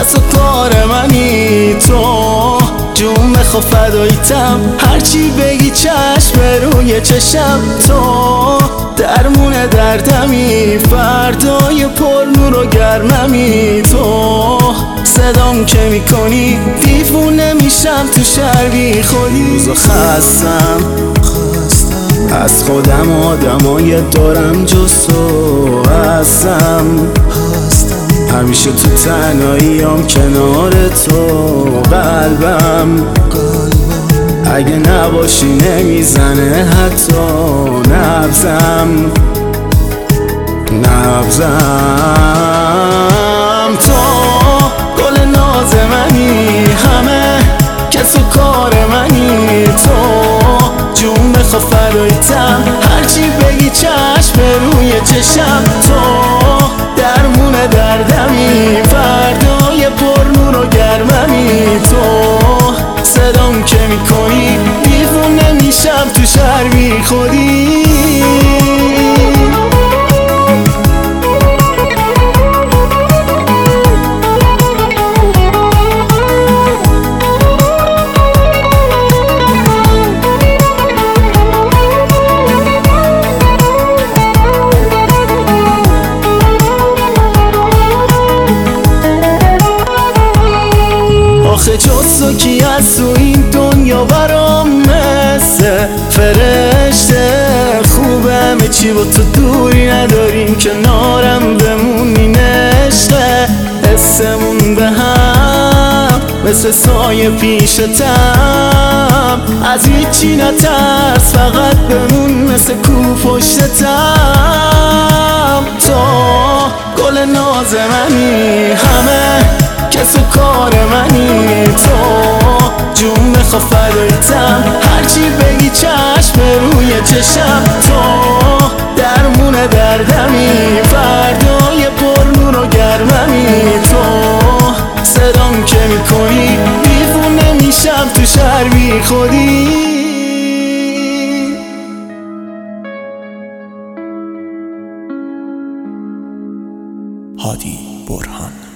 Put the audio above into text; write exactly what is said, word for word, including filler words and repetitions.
کس و کار منی تو، جون بخوا فداییتم، هرچی بگی چشم روی چشم تو، درمون دردمی، فردای پر نور و گرممی تو، صدام که میکنی دیوونه میشم تو شهر بی خودی. روزا خستم از خودم، آدمای دارم جز تو هستم، همیشه تو تنهاییام کنار تو، قلبم اگه نباشی نمیزنه حتی نبضم نبضم تو گل ناز منی، همه کس و کار منی تو، جون بخوا فداییتم، هرچی بگی چشم روی چشم تو، درمون دردمی، فردای پر نور و گرممی تو، صدام که میکنی دیوونه میشم تو شهر بی خودی. آخه جز تو کی از تو این دنیا برام مثل فرشته خوبه، همه چی با تو دوری نداریم، کنارم بمونی نشته، حسمون به هم مثل سایه پیشتم، از هیچی نترس فقط بمون مثل کو پشتتم تو گل ناز منی، همه کس و کار منی تو، جون بخوا فداییتم، هرچی بگی چشم روی چشم تو، درمون دردمی، فردای پر نور و گرممی تو، صدام که میکنی دیوونه میشم تو شهر بی خودی. هادی برهان.